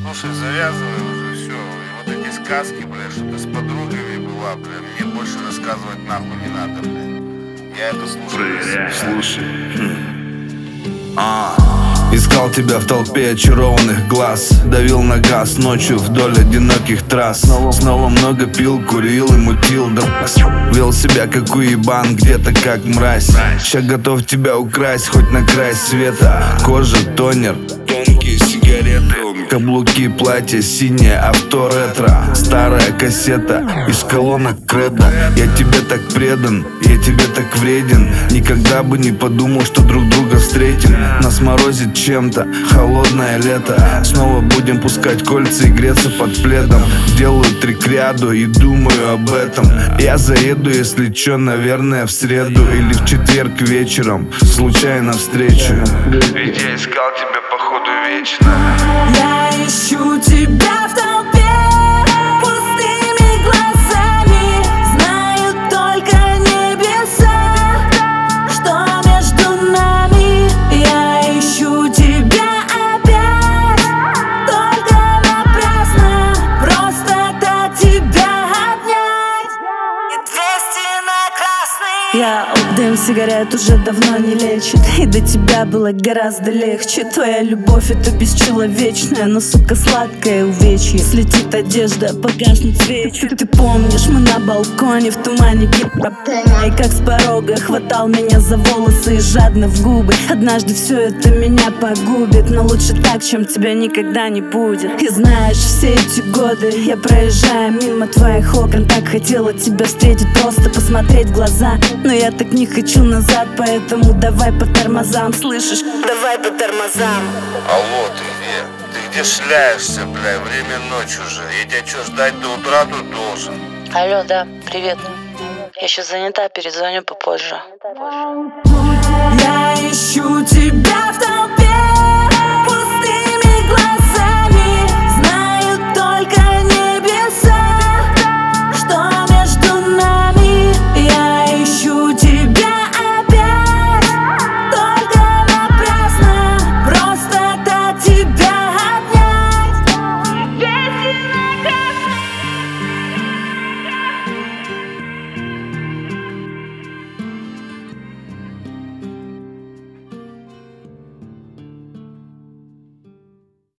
Слушай, завязывай уже все. И вот эти сказки, бля, что ты с подругами была, бля, мне больше рассказывать нахуй не надо, бля. Я это слушаю. Слушай. Искал тебя в толпе очарованных глаз, давил на газ ночью вдоль одиноких трасс. Снова много пил, курил и мутил дракс. Вел себя как уебан, где-то как мразь. Ща готов тебя украсть, хоть на край света. Кожа, тонер, тонкие сигареты, каблуки, платье, синее авто ретро. Старая кассета из колонок кредо. Я тебе так предан, я тебе так вреден. Никогда бы не подумал, что друг друга встретим. Нас морозит чем-то, холодное лето. Снова будем пускать кольца и греться под пледом. Делаю три к ряду и думаю об этом. Я заеду, если чё, наверное, в среду или в четверг вечером. Случайно встречу. Ведь я искал тебя, походу, вечно. Я ищу тебя в толпе пустыми глазами. Знаю только небеса, что между нами. Я ищу тебя опять, только напрасно. Просто так тебя обнять. И 200 на красный. Я дым сигарет уже давно не лечит, и до тебя было гораздо легче. Твоя любовь — это бесчеловечная, но, сука, сладкая увечье. Слетит одежда, погаснут свечи. Ты помнишь, мы на балконе в тумане и как с порога хватал меня за волосы и жадно в губы. Однажды все это меня погубит, но лучше так, чем тебя никогда не будет. И знаешь, все эти годы я проезжаю мимо твоих окон, так хотела тебя встретить, просто посмотреть в глаза. Но я так не хочу назад, поэтому давай по тормозам, слышишь? Давай по тормозам. Алло, ты где? Ты где шляешься, бля? Время ночь уже. Я тебя что, ждать до утра тут должен? Алло, да, привет. Я сейчас занята, перезвоню попозже. Я ищу